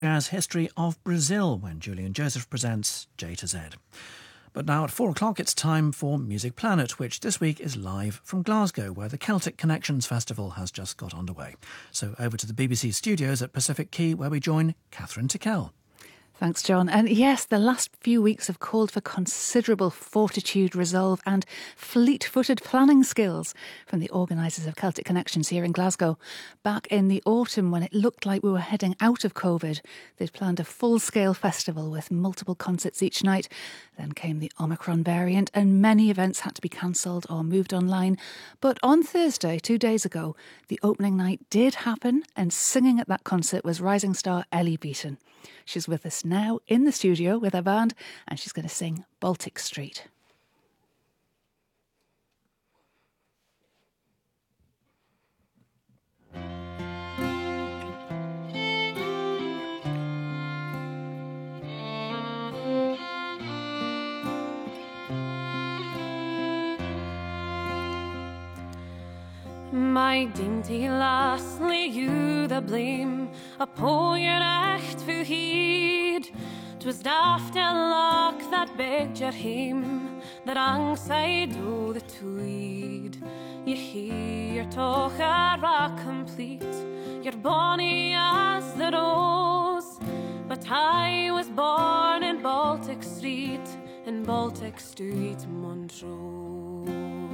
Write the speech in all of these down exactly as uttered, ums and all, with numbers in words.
Jazz History of Brazil when Julian Joseph presents J to Z. But now at four o'clock it's time for Music Planet, which this week is live from Glasgow, where the Celtic Connections Festival has just got underway. So over to the B B C studios at Pacific Quay, where we join Catherine Tickell. Thanks, John. And yes, the last few weeks have called for considerable fortitude, resolve and fleet-footed planning skills from the organisers of Celtic Connections here in Glasgow. Back in the autumn, when it looked like we were heading out of COVID, they'd planned a full-scale festival with multiple concerts each night. Then came the Omicron variant and many events had to be cancelled or moved online. But on Thursday, two days ago, the opening night did happen, and singing at that concert was rising star Ellie Beaton. She's with us now in the studio with her band, and she's going to sing Baltic Street. My dainty lass, lay you the blame upon your echt fu heed. 'Twas daft and luck that begged your hame, the wrong side o' the tweed. Ye hear your toch are complete, you're bonny as the rose. But I was born in Baltic Street, in Baltic Street, Montrose.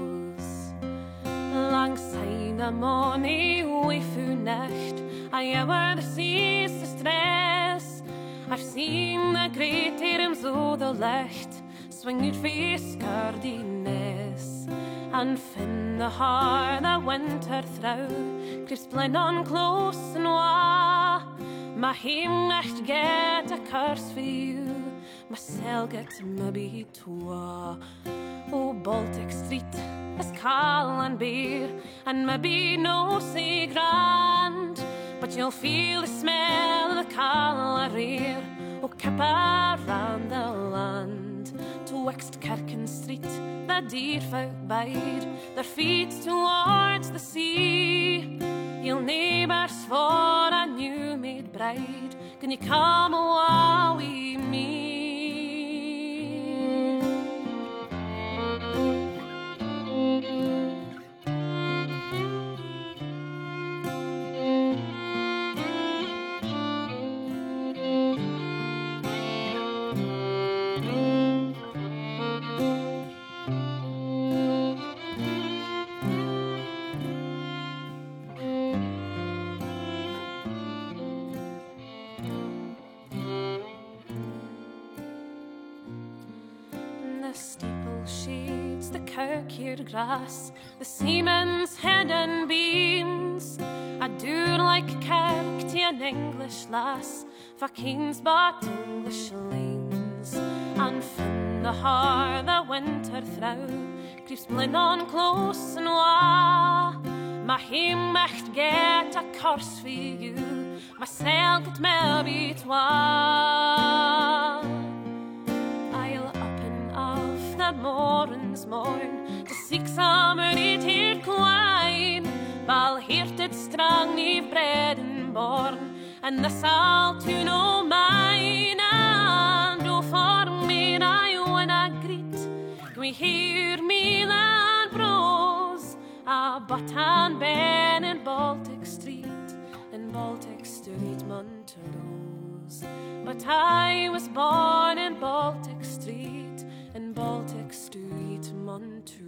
Langside the money we fu necht, I ever the seas the stress. I've seen the great arms o' the licht swing ut face Cardines, and fin the har the winter through creeps blind on close and wa. My him necht get a curse for you, myself get maybe twa. Oh, Baltic Street is cal and bare, and maybe no say grand, but you'll feel the smell of the cal rare, oh, kip around the land. Twixt Kirken Street, the dear folk bide their feet towards the sea. You'll neighbours for a new-made bride, can you come awa wi me? Kirkyard grass, the seaman's head and beams. I do like Kirk to an English lass, for kings but English lanes. And fin the har the winter through creeps blind on close and wa. My him echt get a curse for you, myself get maybe twa. I'll up and off the morn's morn to seek some early tear quine. Bal hearted strong ne've bred and born, and this I'll to know mine. And oh, for me I wanna greet, we hear me lad bros, a but and ben in Baltic Street, in Baltic Street, Montrose. But I was born in Baltic Street, in Baltic Street, Montrose.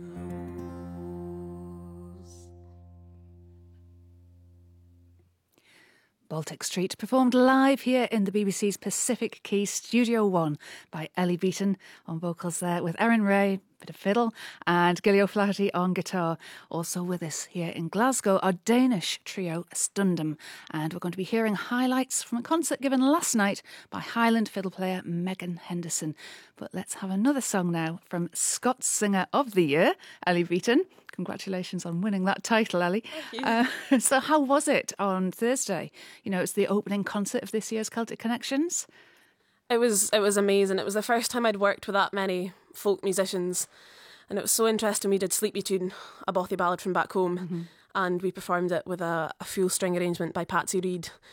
Baltic Street, performed live here in the B B C's Pacific Quay Studio One by Ellie Beaton on vocals there, with Erin Ray, bit of fiddle, and Gilly O'Flaherty on guitar. Also with us here in Glasgow, our Danish trio Stundum, and we're going to be hearing highlights from a concert given last night by Highland fiddle player Megan Henderson. But let's have another song now from Scots Singer of the Year, Ellie Beaton. Congratulations on winning that title, Ellie. Uh, so how was it on Thursday? You know, it's the opening concert of this year's Celtic Connections. It was it was amazing. It was the first time I'd worked with that many folk musicians, and it was so interesting. We did Sleepy Tune, a Bothy ballad from back home, mm-hmm. and we performed it with a, a full string arrangement by Patsy Reed.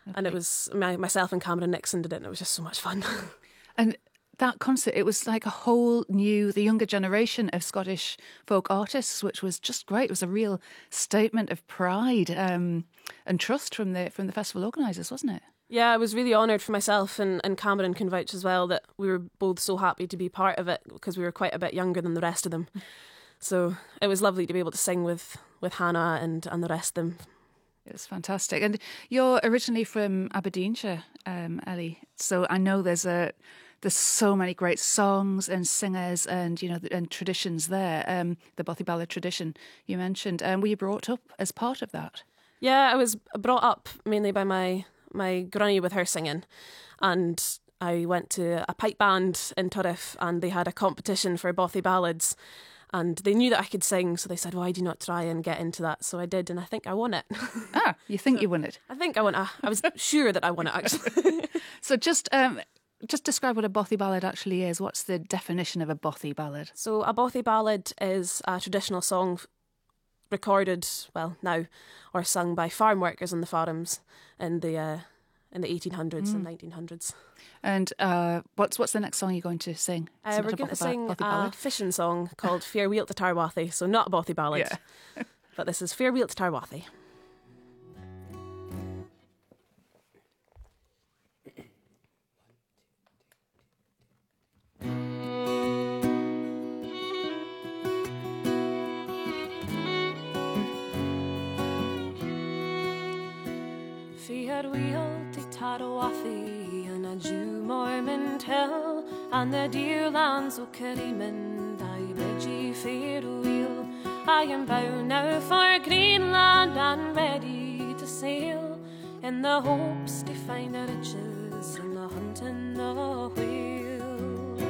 And it was my, myself and Cameron Nixon did it, and it was just so much fun. And that concert, it was like a whole new, the younger generation of Scottish folk artists, which was just great. It was a real statement of pride um, and trust from the from the festival organisers, wasn't it? Yeah, I was really honoured for myself, and, and Cameron can vouch as well, that we were both so happy to be part of it because we were quite a bit younger than the rest of them. So it was lovely to be able to sing with, with Hannah and, and the rest of them. It's fantastic. And you're originally from Aberdeenshire, um, Ellie. So I know there's a there's so many great songs and singers and, you know, and traditions there. Um, the Bothy Ballad tradition you mentioned. Um, were you brought up as part of that? Yeah, I was brought up mainly by my, my granny with her singing. And I went to a pipe band in Turriff, and they had a competition for Bothy Ballads. And they knew that I could sing, so they said, why do you not try and get into that? So I did, and I think I won it. Ah, you think so, you won it? I think I won it. I was sure that I won it, actually. So just um, just describe what a Bothy ballad actually is. What's the definition of a Bothy ballad? So a Bothy ballad is a traditional song recorded, well, now, or sung by farm workers on the farms in the uh, in the eighteen hundreds mm. and nineteen hundreds. And uh, what's what's the next song you're going to sing? Uh, we're going to sing a fishing song called Fair Wheel to Tarwathie, so not a Bothy ballad, yeah. But this is Fair Wheel to Tarwathie. Fair Wheel to Tarwathie, and a Jew Mormon tell, and the dear lands o' Kerryman, I bid ye farewell. I am bound now for Greenland and ready to sail, in the hopes to find the riches and the hunting the whale.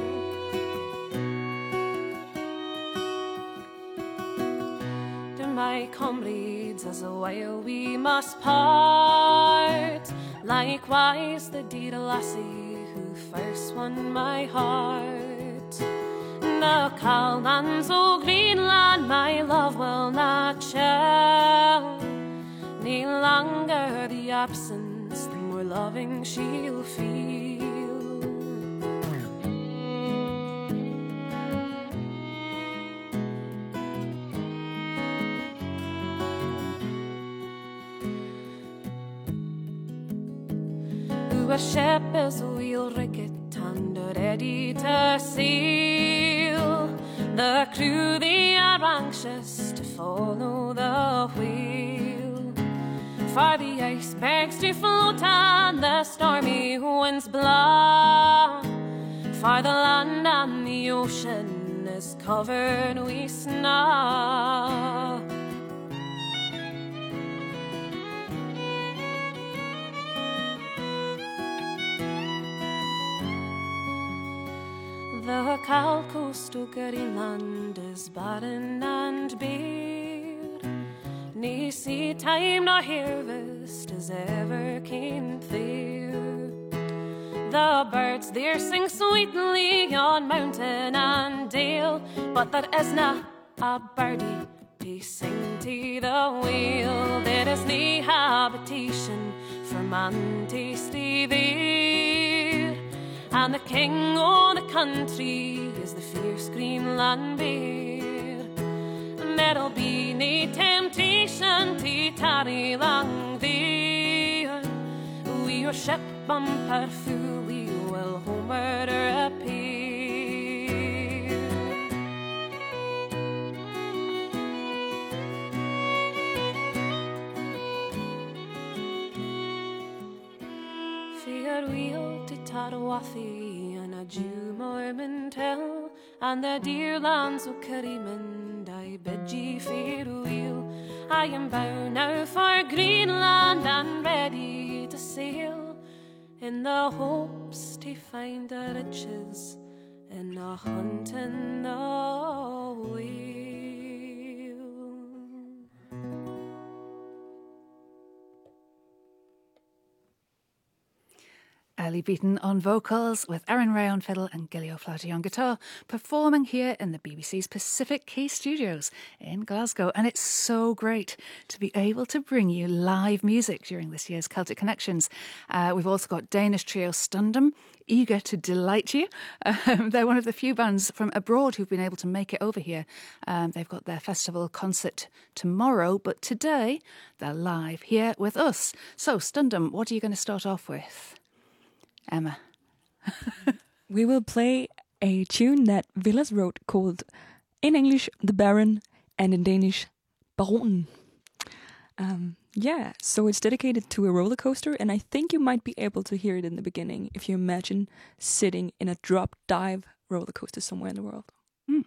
To my comrades, as a while we must part, likewise the dear lassie who first won my heart. The cold lands o' Greenland my love will not shall, nae longer the absence, the more loving she'll feel. Who a ship is a wheel ricket and ready to sail, the crew they are anxious to follow the whale. For the icebergs to float and the stormy winds blow, for the land and the ocean is covered with snow. The cold coast of Greenland is barren and bare, nae sea time nor harvest is ever came there. The birds there sing sweetly on mountain and dale, but there isna a birdie to sing to the whale. There is nae habitation for man to stay there, and the king o' the country is the fierce Greenland bear. There'll be nae temptation to tarry long there, wi' your ship bumper full we will homeward repair. Fair wheel to Tarwathie, and a Jew Mormon tell, and the dear lands o' Kerryman, I bid ye farewell. I am bound now for Greenland and ready to sail, in the hopes to find the riches in a hunting the whale. Ellie Beaton on vocals with Erin Ray on fiddle and Gilly O'Flaherty on guitar, performing here in the B B C's Pacific Key Studios in Glasgow. And it's so great to be able to bring you live music during this year's Celtic Connections. Uh, we've also got Danish trio Stundum, eager to delight you. Um, they're one of the few bands from abroad who've been able to make it over here. Um, they've got their festival concert tomorrow, but today they're live here with us. So, Stundum, what are you going to start off with? Emma. We will play a tune that Villas wrote called, in English, The Baron, and in Danish, Baronen. Um, yeah, so it's dedicated to a roller coaster, and I think you might be able to hear it in the beginning if you imagine sitting in a drop dive roller coaster somewhere in the world. Mm.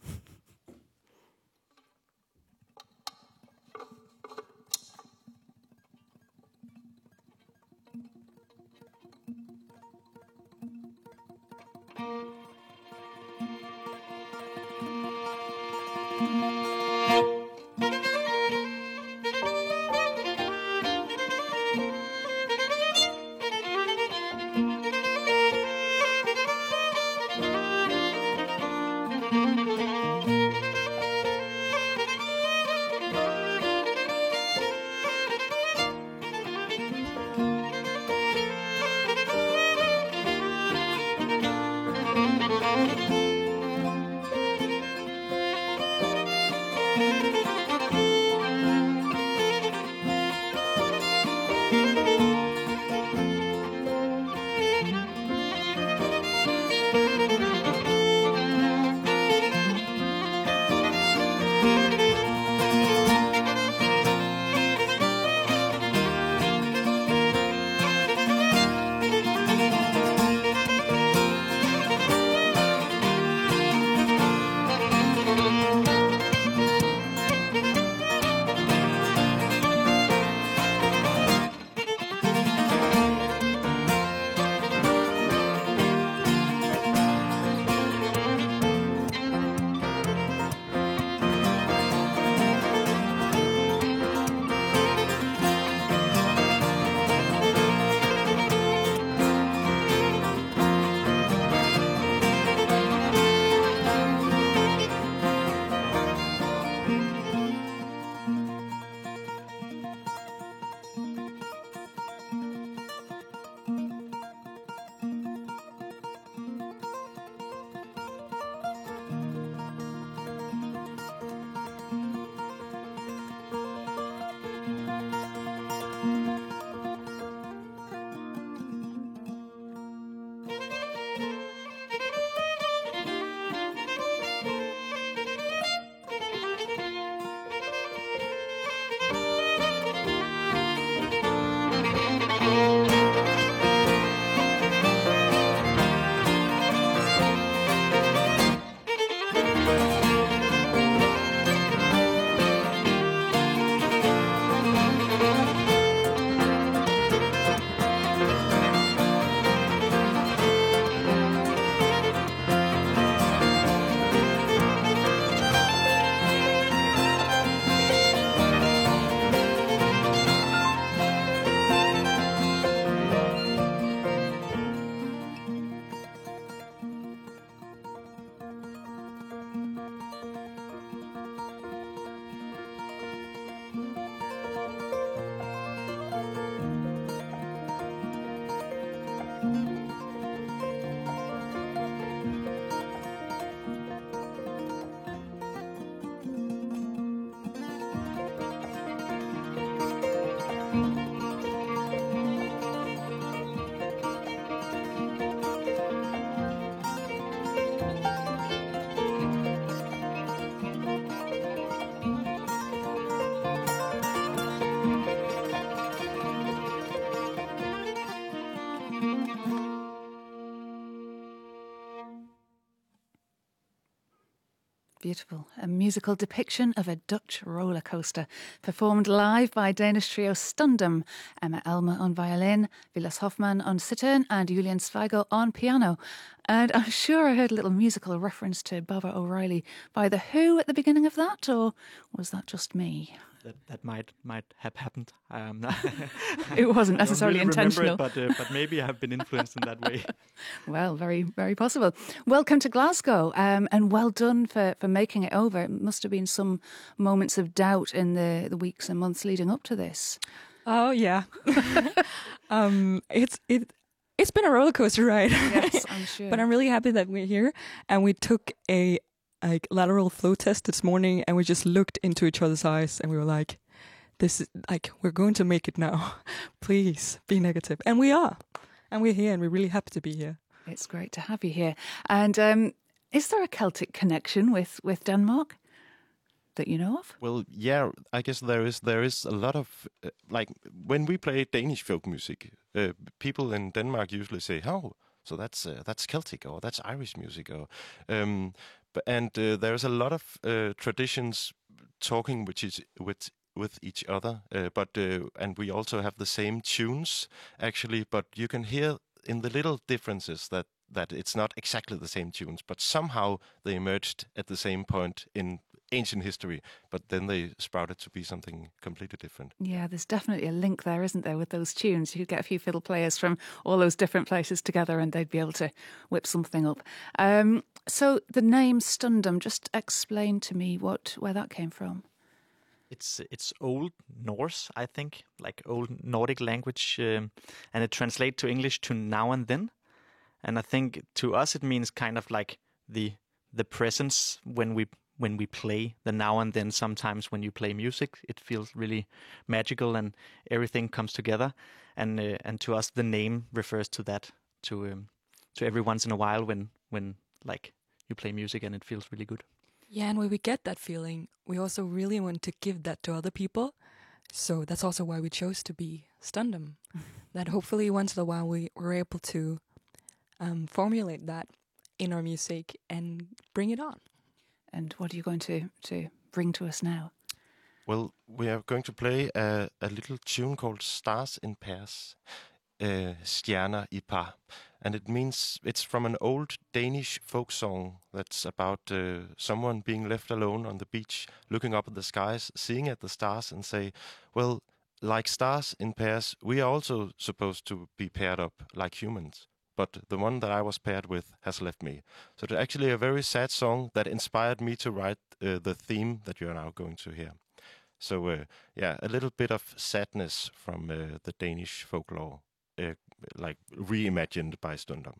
Beautiful. A musical depiction of a Dutch roller coaster, performed live by Danish trio Stundum, Emma Elmer on violin, Vilas Hoffmann on cittern, and Julian Zweigel on piano. And I'm sure I heard a little musical reference to Baba O'Reilly by The Who at the beginning of that, or was that just me? that that might might have happened. Um, It wasn't necessarily I don't really intentional. remember it, but uh, but maybe I've been influenced in that way. Well, very, very possible. Welcome to Glasgow, um, and well done for, for making it over. It must have been some moments of doubt in the, the weeks and months leading up to this. Oh yeah, um, it's it. It's been a roller coaster ride. Yes, I'm sure. But I'm really happy that we're here, and we took a like lateral flow test this morning, and we just looked into each other's eyes, and we were like, "This is like we're going to make it now. Please be negative," and we are, and we're here, and we're really happy to be here. It's great to have you here. And um, is there a Celtic connection with, with Denmark that you know of? Well, yeah, I guess there is. There is a lot of uh, like when we play Danish folk music, uh, people in Denmark usually say, "Oh, so that's uh, that's Celtic or that's Irish music," or um, but and uh, there's a lot of uh, traditions talking which is with with each other. Uh, but uh, and we also have the same tunes actually, but you can hear in the little differences that that it's not exactly the same tunes, but somehow they emerged at the same point in ancient history, but then they sprouted to be something completely different. Yeah, there's definitely a link there, isn't there, with those tunes? You could get a few fiddle players from all those different places together and they'd be able to whip something up. Um, so the name Stundum, just explain to me what where that came from. It's it's Old Norse, I think, like Old Nordic language, um, and it translates to English to now and then. And I think to us it means kind of like the the presence when we when we play, the now and then. Sometimes when you play music, it feels really magical and everything comes together. And uh, and to us, the name refers to that, to um, to every once in a while when when like you play music and it feels really good. Yeah, and when we get that feeling, we also really want to give that to other people. So that's also why we chose to be Stundum. That hopefully once in a while we were able to um, formulate that in our music and bring it on. And what are you going to, to bring to us now? Well, we are going to play a, a little tune called Stars in Pairs, uh, Stjerner i par. And it means it's from an old Danish folk song that's about uh, someone being left alone on the beach, looking up at the skies, seeing at the stars and say, well, like stars in pairs, we are also supposed to be paired up like humans. But the one that I was paired with has left me. So it's actually a very sad song that inspired me to write uh, the theme that you are now going to hear. So, uh, yeah, a little bit of sadness from uh, the Danish folklore, uh, like reimagined by Stundum.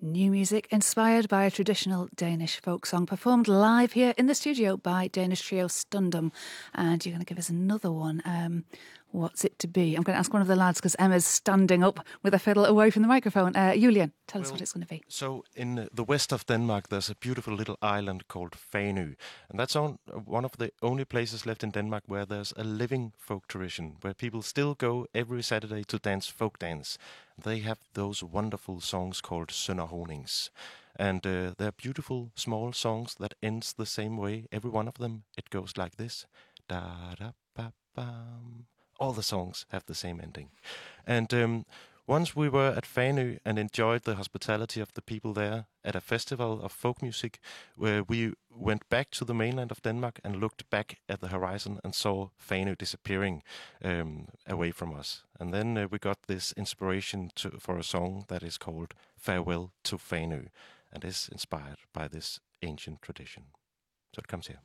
New music inspired by a traditional Danish folk song, performed live here in the studio by Danish trio Stundum. And you're going to give us another one. Um, what's it to be? I'm going to ask one of the lads because Emma's standing up with a fiddle away from the microphone. Uh, Julian, tell well, us what it's going to be. So in the west of Denmark, there's a beautiful little island called Fanø. And that's on, one of the only places left in Denmark where there's a living folk tradition, where people still go every Saturday to dance folk dance. They have those wonderful songs called Sønderhonings. And uh, they're beautiful, small songs that ends the same way. Every one of them, it goes like this. Da-da-ba-bam. All the songs have the same ending. And um, once we were at Fanø and enjoyed the hospitality of the people there at a festival of folk music, where we went back to the mainland of Denmark and looked back at the horizon and saw Fanø disappearing um, away from us. And then uh, we got this inspiration to, for a song that is called Farewell to Fanø, and is inspired by this ancient tradition. So it comes here.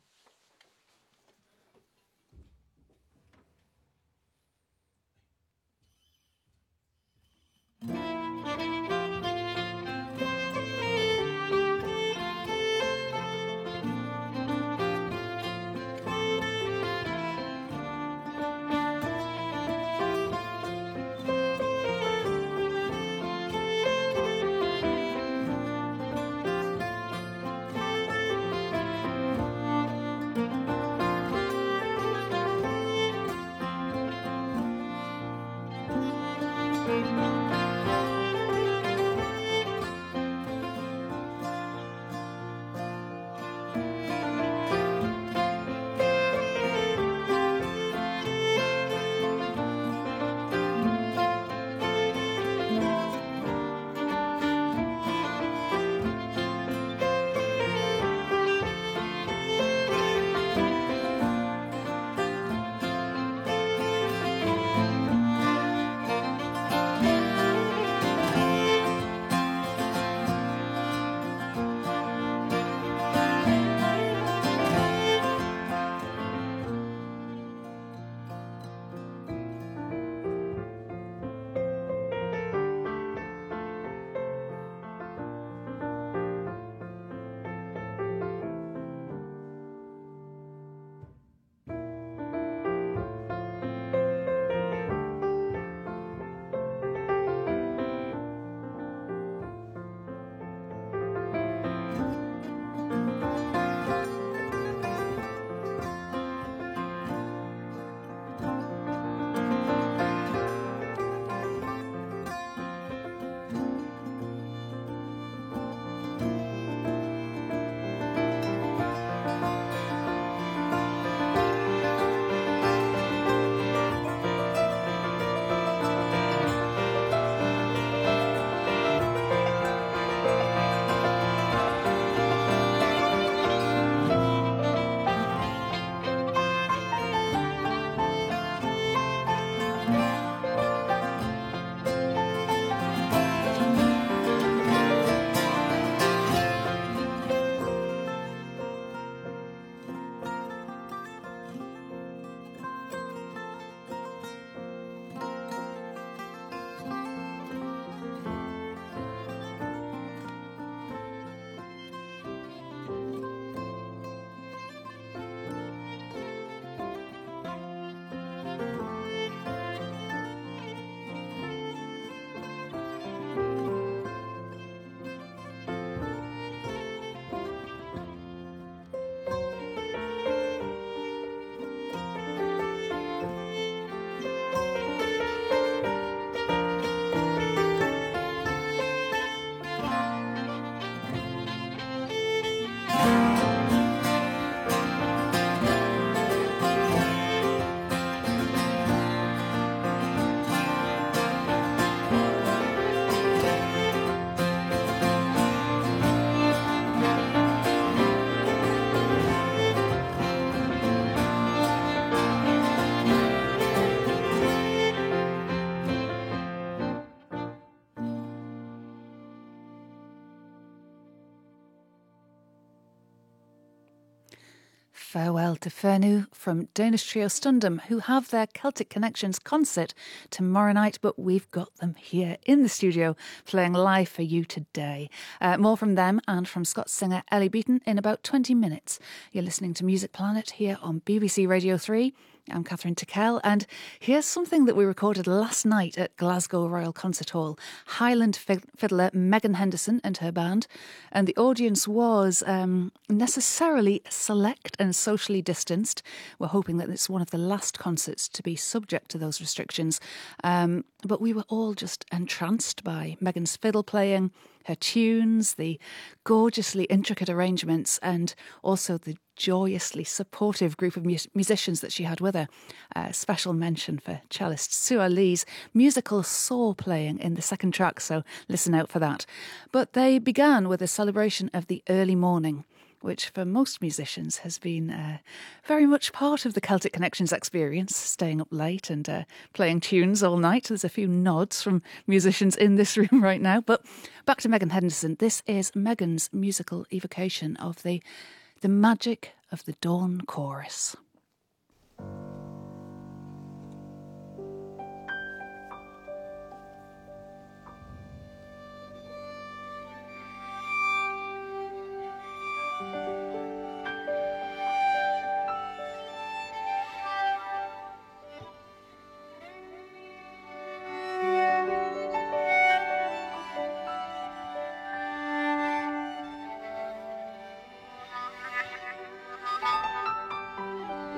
farewell to Fernu from Danish trio Stundum, who have their Celtic Connections concert tomorrow night, but we've got them here in the studio playing live for you today. Uh, more from them and from Scots singer Ellie Beaton in about twenty minutes. You're listening to Music Planet here on B B C Radio three. I'm Catherine Tickell, and here's something that we recorded last night at Glasgow Royal Concert Hall. Highland fiddler Megan Henderson and her band, and the audience was um, necessarily select and socially distanced. We're hoping that it's one of the last concerts to be subject to those restrictions, um, but we were all just entranced by Megan's fiddle playing, her tunes, the gorgeously intricate arrangements, and also the joyously supportive group of mu- musicians that she had with her. Uh, special mention for cellist Sua Lee's musical saw playing in the second track, so listen out for that. But they began with a celebration of the early morning, which for most musicians has been uh, very much part of the Celtic Connections experience, staying up late and uh, playing tunes all night. There's a few nods from musicians in this room right now. But back to Megan Henderson. This is Megan's musical evocation of the, the magic of the dawn chorus. Thank you.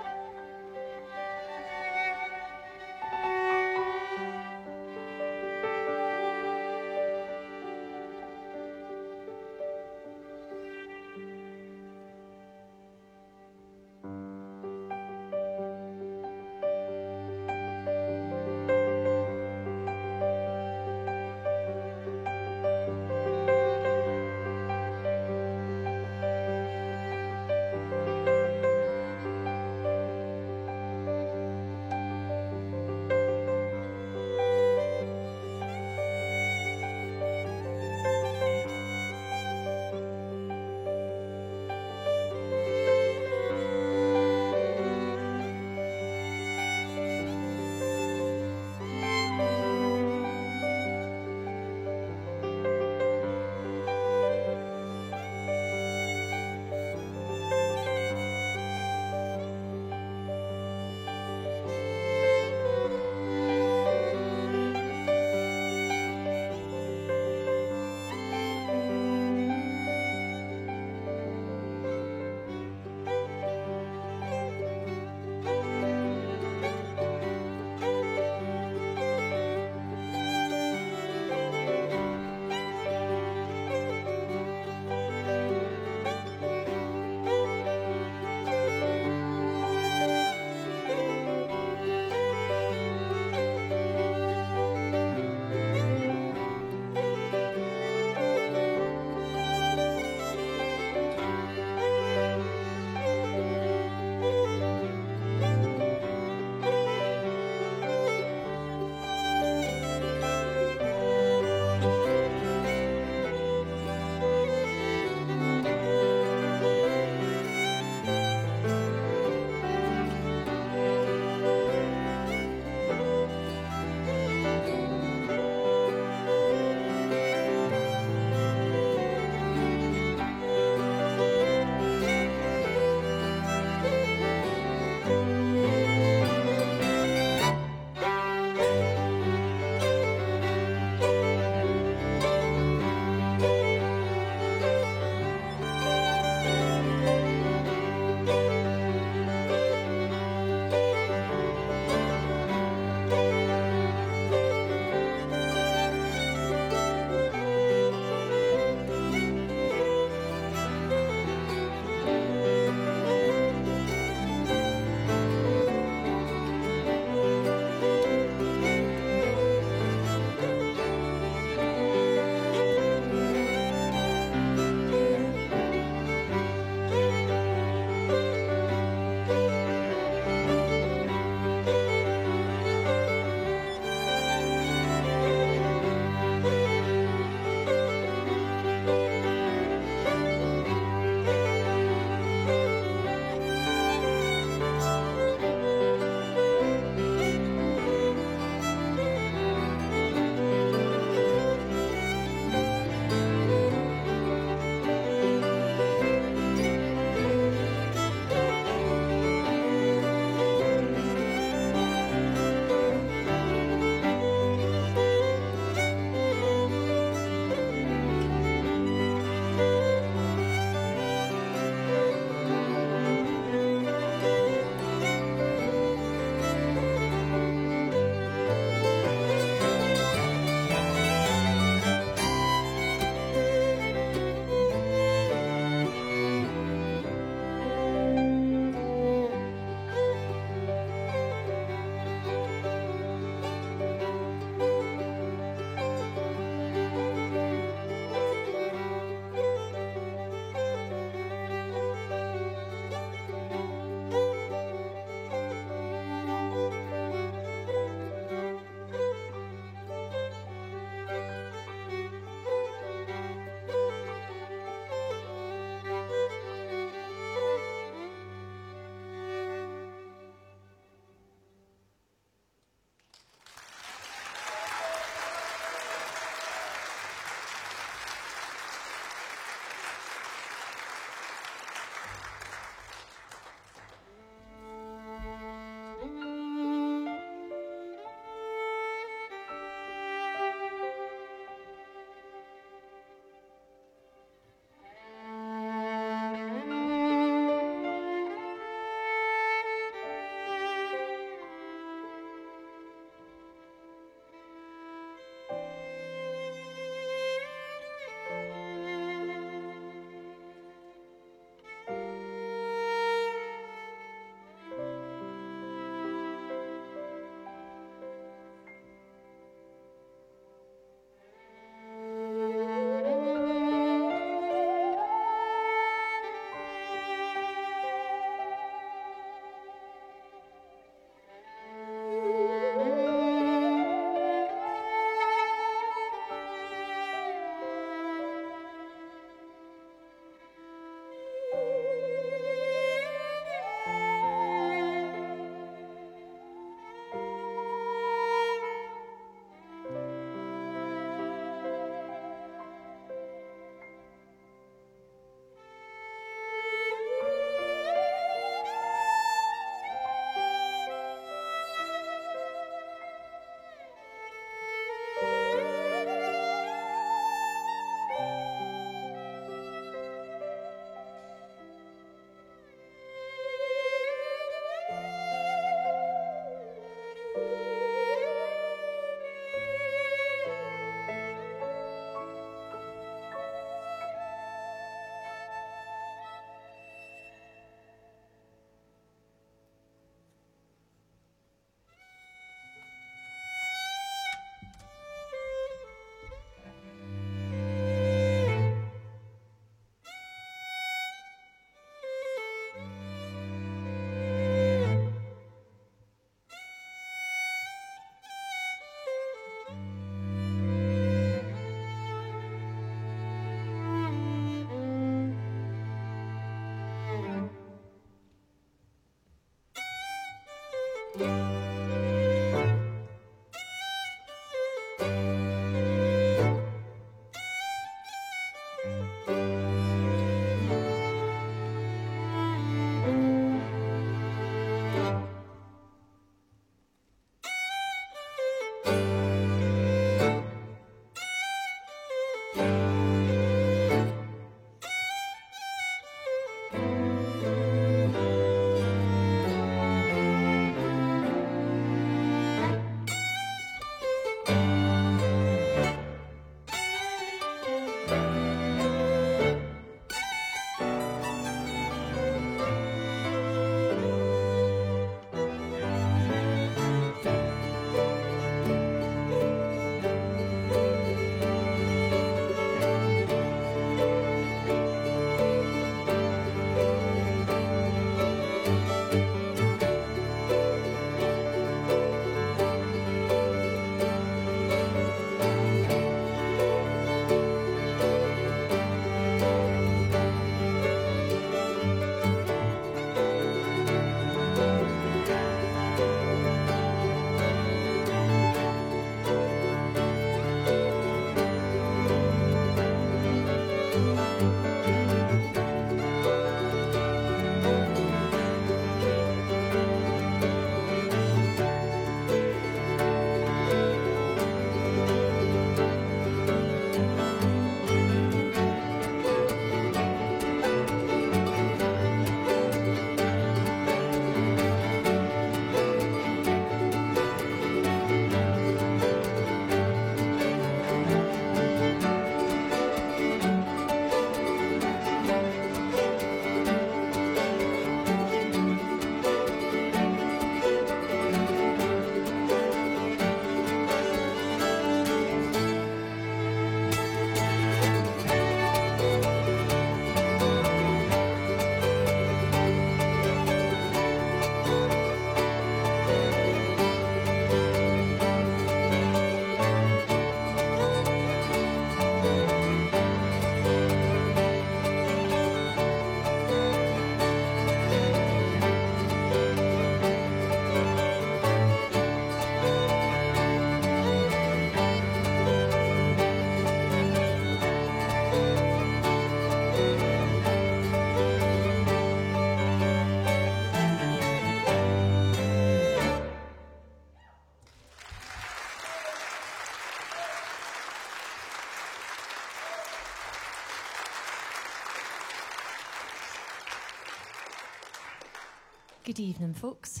Good evening, folks.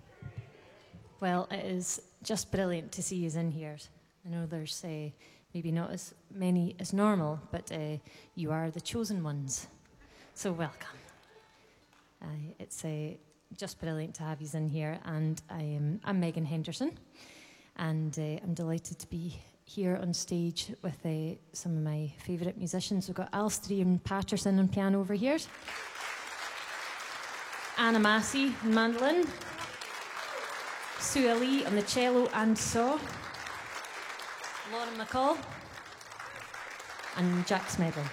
Well, it is just brilliant to see you in here. I know there's uh, maybe not as many as normal, but uh, you are the chosen ones. So welcome. Uh, it's uh, just brilliant to have you in here, and I am, I'm Megan Henderson, and uh, I'm delighted to be here on stage with uh, some of my favourite musicians. We've got Alstrian Patterson on piano over here, Anna Massey on mandolin, Sue Ali on the cello and saw, Lauren McCall, and Jack Smedley.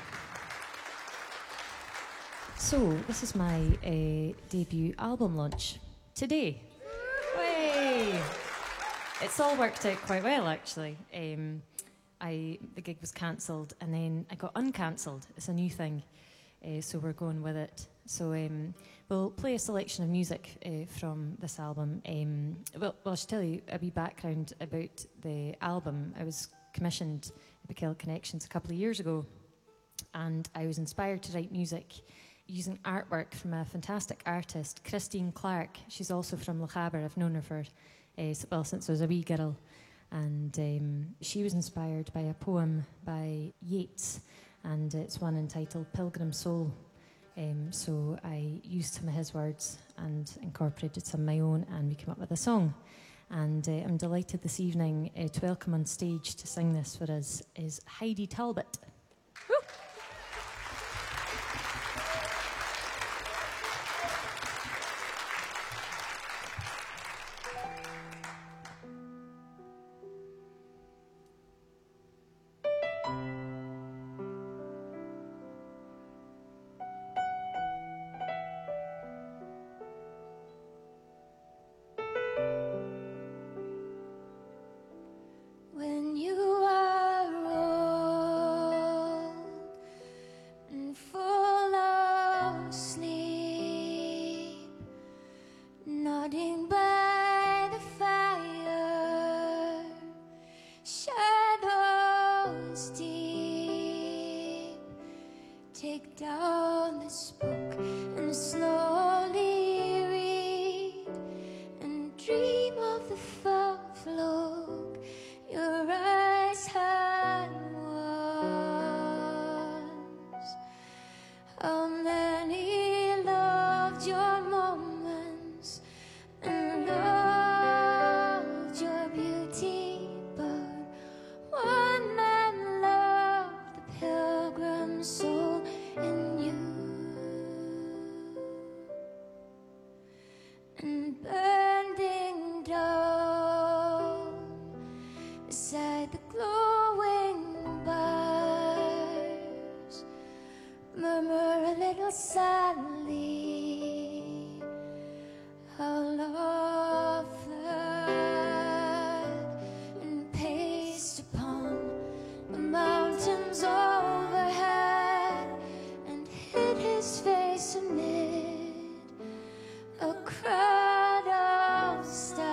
So, this is my uh, debut album launch today. Way! It's all worked out quite well, actually. Um, I the gig was cancelled, and then I got uncancelled. It's a new thing, uh, so we're going with it. So um, we'll play a selection of music uh, from this album. Um, well, well, I should tell you a wee background about the album. I was commissioned by Celtic Connections a couple of years ago, and I was inspired to write music using artwork from a fantastic artist, Christine Clark. She's also from Lochaber. I've known her for, uh, well, since I was a wee girl. And um, she was inspired by a poem by Yeats, and it's one entitled Pilgrim Soul. Um, so I used some of his words and incorporated some of my own, and we came up with a song. And uh, I'm delighted this evening uh, to welcome on stage to sing this for us is Heidi Talbot. Woo! When you are old and full of sleep, nodding by the fire, shadows deep, take down this book and slowly read and dream of the far-off look your eyes had once. How many loved your moments and loved your beauty, but one man loved the pilgrim soul in you. And bending down beside the glowing bars, murmur a little sadly, how love fled and paced upon the mountains overhead and hid his face amid a crowd of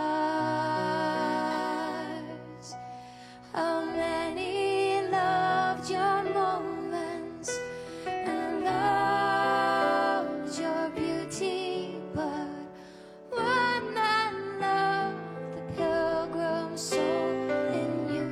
stars. How many loved your moments and loved your beauty, but one man loved the pilgrim soul in you.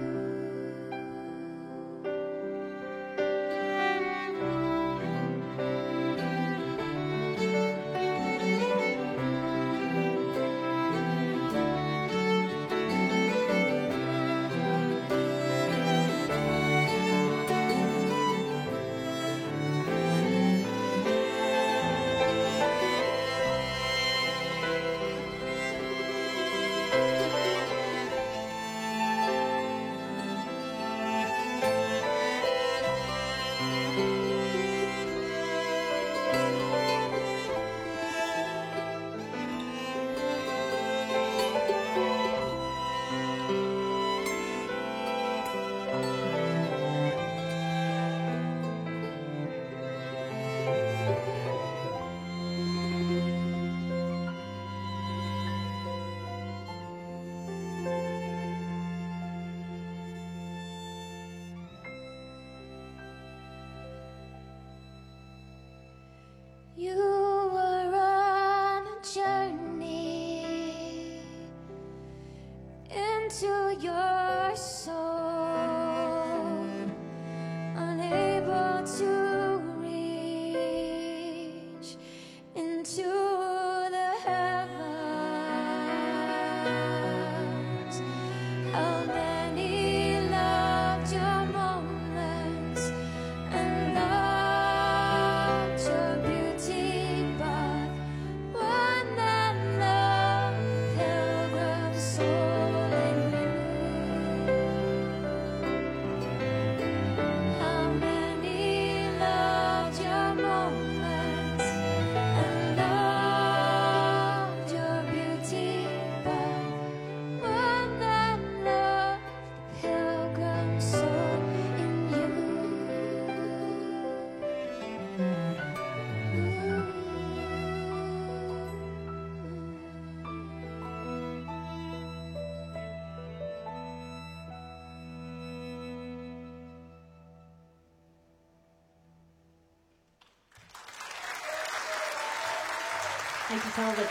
You were on a journey into your soul, unable to reach into the heavens. How many loved your moments and loved your beauty, but one that loved the pilgrim soul in you. Thank you, Talbot.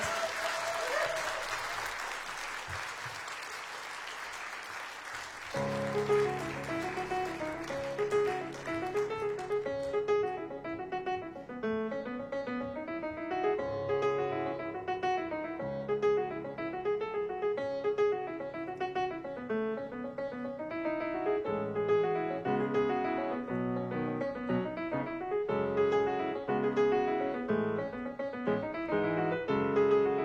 Thank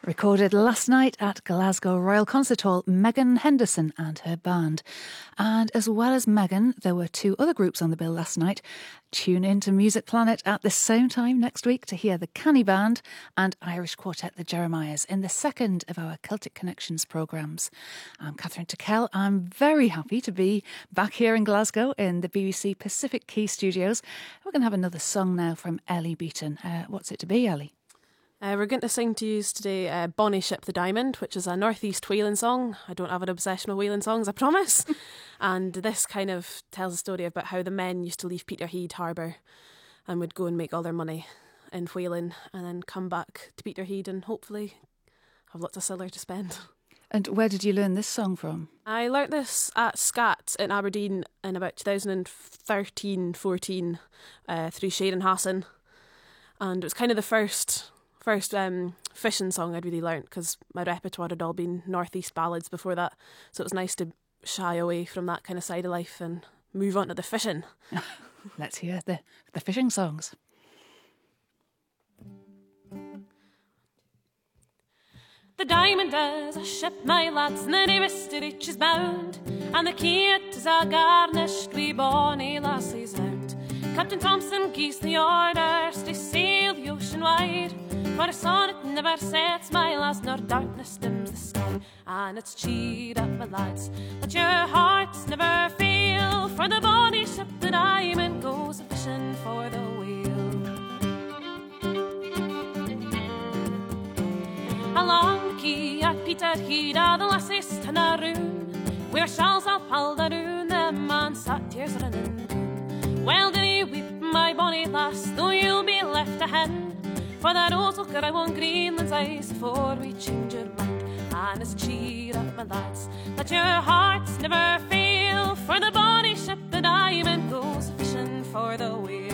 Recorded last night at Glasgow Royal Concert Hall, Megan Henderson and her band. And as well as Megan, there were two other groups on the bill last night. Tune in to Music Planet at the same time next week to hear the Canny Band and Irish quartet The Jeremiahs in the second of our Celtic Connections programmes. I'm Catherine Tickell. I'm very happy to be back here in Glasgow in the B B C Pacific Key Studios. We're going to have another song now from Ellie Beaton. Uh, what's it to be, Ellie? Uh, we're going to sing to you today uh, Bonnie Ship the Diamond, which is a northeast whaling song. I don't have an obsession with whaling songs, I promise. And this kind of tells a story about how the men used to leave Peterhead Harbour and would go and make all their money in whaling and then come back to Peterhead and hopefully have lots of siller to spend. And where did you learn this song from? I learnt this at SCAT in Aberdeen in about two thousand thirteen fourteen uh, through Sharon Hassan. And it was kind of the first... First um, fishing song I'd really learnt because my repertoire had all been northeast ballads before that, so it was nice to shy away from that kind of side of life and move on to the fishing. Let's hear the, the fishing songs. The diamond is a ship, my lads, and the nearest to reach is bound, and the kate is a garnished wi' bonny lassies round. Captain Thompson gives the orders to sail the ocean wide, for a sonnet never sets, my lads, nor darkness dims the sky. And it's cheer up, my lads, let your hearts never fail, for the bonny ship the diamond goes a-fishing for the whale. Along the quay at Peterhead are the lassies to Naroon, where shawls all Paldaroon, the man sat tears running down. Well do you weep, my bonny lass, though you'll be left a hen, for that rose will grow on Greenland's ice before we change your mind. And it's cheer up, my lads, let your hearts never fail, for the bonny ship the diamond goes fishing for the whale.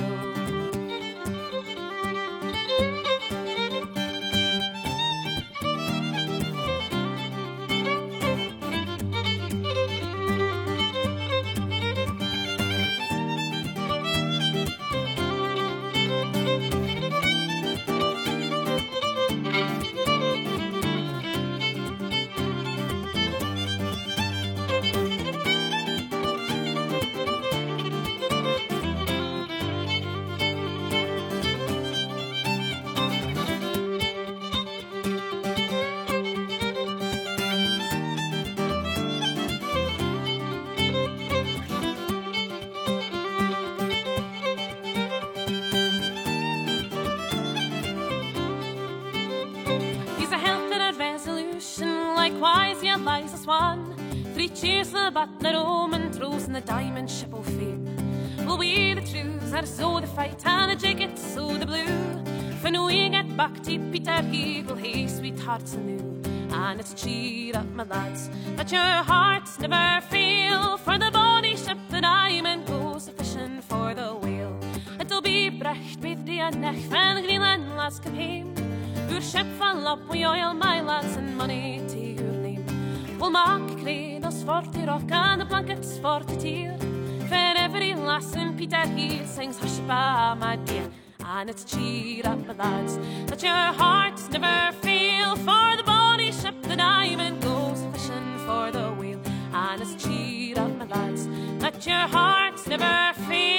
Likewise, yet lies a swan. Three cheers the butler home and throws in the diamond ship of fame. Well, we the trues are so the fight and the jackets so the blue. For when we get back to Peterhead, we'll hae sweethearts anew. And it's cheer up, my lads, let your hearts never fail. For the bonny ship the diamond goes a-fishing for the whale. It'll be brecht with the neck when the Greenland lads come hame. Your ship full up with oil, my lads, and money to your name. We'll make cradles for the rock and the blankets for the tear. For every lass in Peterhead sings Hushba, my dear. And it's cheer up, my lads, let your hearts never fail. For the bonny ship the diamond goes fishing for the whale. And it's cheer up, my lads, let your hearts never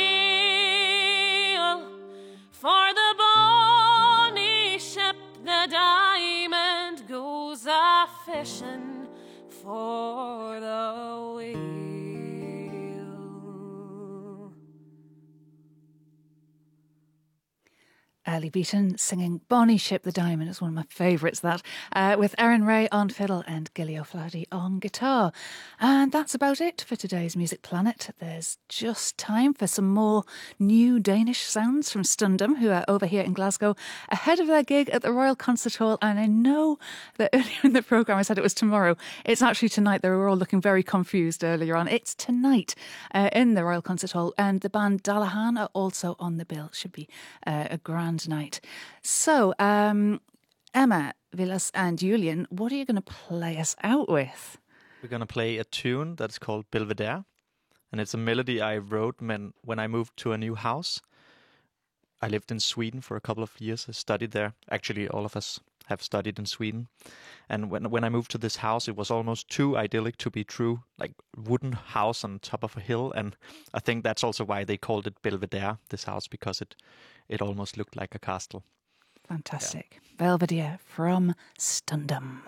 fail. For the bonny ship the diamond goes a-fishing for the whale. Ellie Beaton singing Bonnie Ship the Diamond is one of my favourites, that, uh, with Erin Ray on fiddle and Gilly O'Flaherty on guitar. And that's about it for today's Music Planet. There's just time for some more new Danish sounds from Stundum, who are over here in Glasgow ahead of their gig at the Royal Concert Hall. And I know that earlier in the programme I said it was tomorrow. It's actually tonight. They were all looking very confused earlier on. It's tonight uh, in the Royal Concert Hall. And the band Dallahan are also on the bill. Should be uh, a grand night. So, um, Emma, Vilas and Julian, what are you going to play us out with? We're going to play a tune that's called Belvedere, and it's a melody I wrote when, when I moved to a new house. I lived in Sweden for a couple of years. I studied there. Actually, all of us have studied in Sweden. And when when I moved to this house, it was almost too idyllic to be true, like wooden house on top of a hill. And I think that's also why they called it Belvedere, this house, because it it almost looked like a castle. Fantastic. Yeah. Belvedere from Stundum.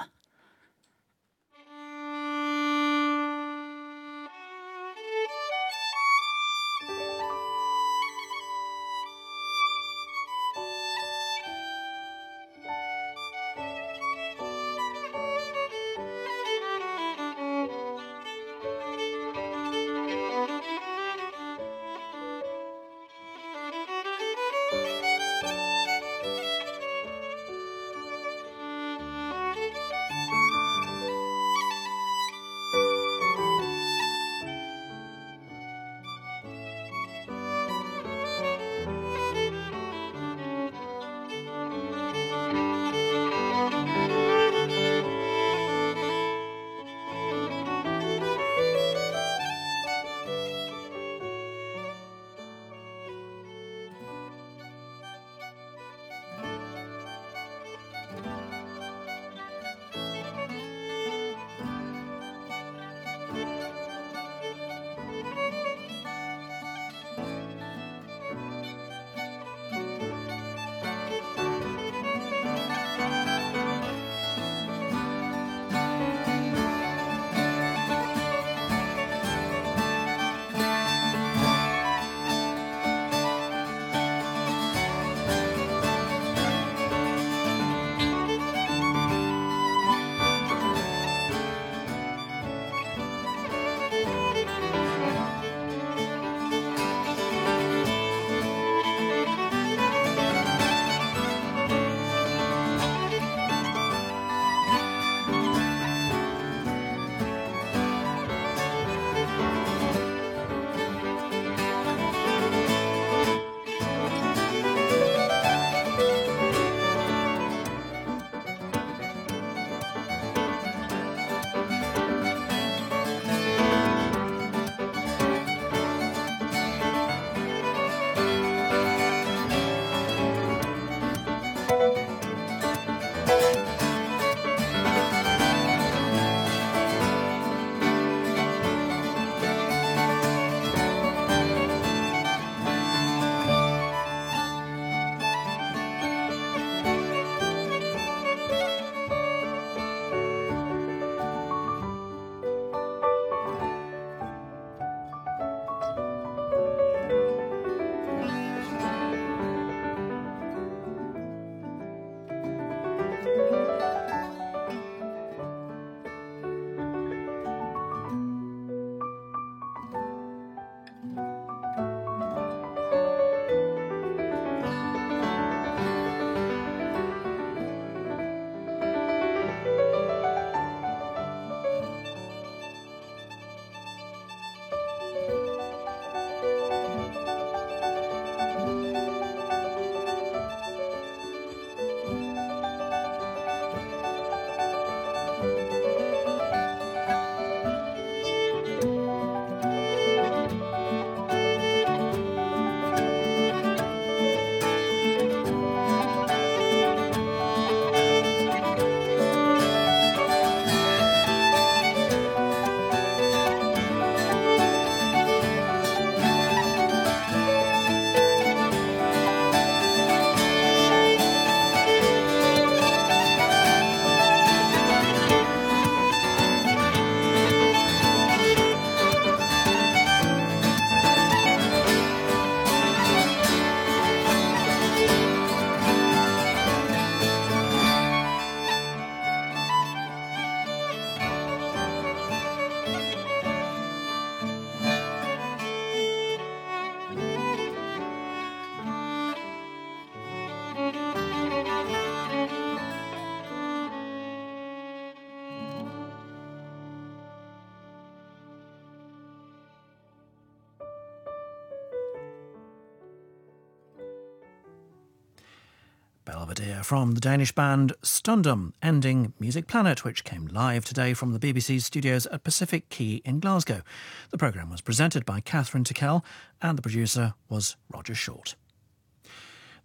Belvedere from the Danish band Stundum, ending Music Planet, which came live today from the B B C's studios at Pacific Quay in Glasgow. The programme was presented by Catherine Tickell and the producer was Roger Short.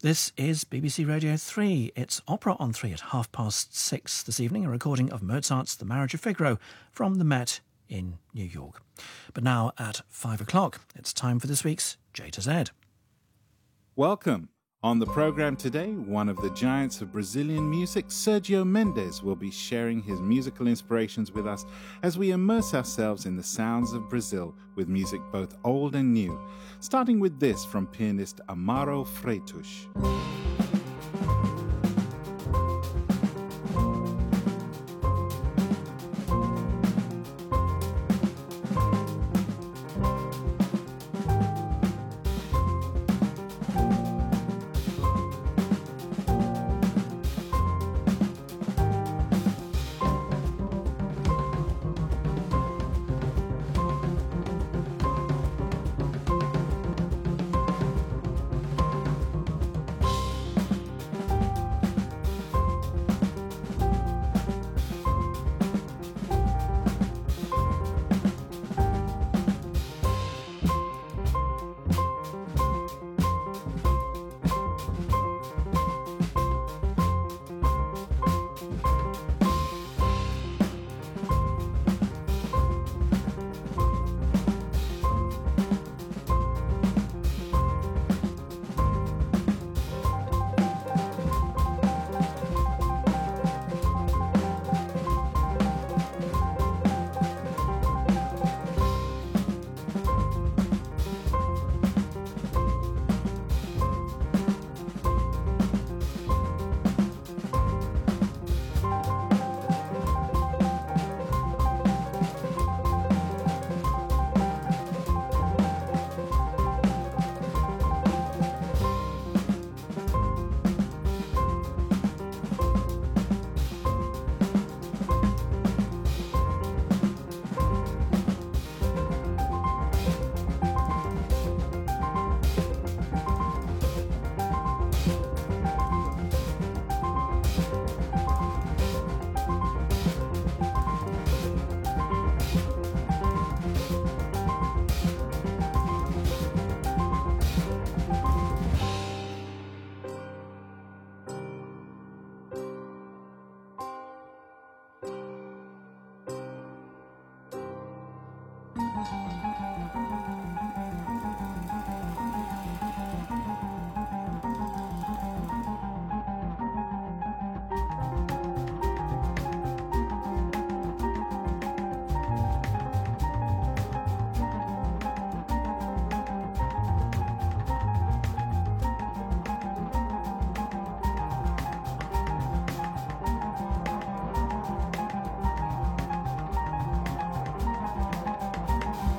This is B B C Radio three. It's Opera on three at half past six this evening, a recording of Mozart's The Marriage of Figaro from the Met in New York. But now at five o'clock, it's time for this week's J to Z. Welcome. On the program today, one of the giants of Brazilian music, Sergio Mendes, will be sharing his musical inspirations with us as we immerse ourselves in the sounds of Brazil with music both old and new, starting with this from pianist Amaro Freitas.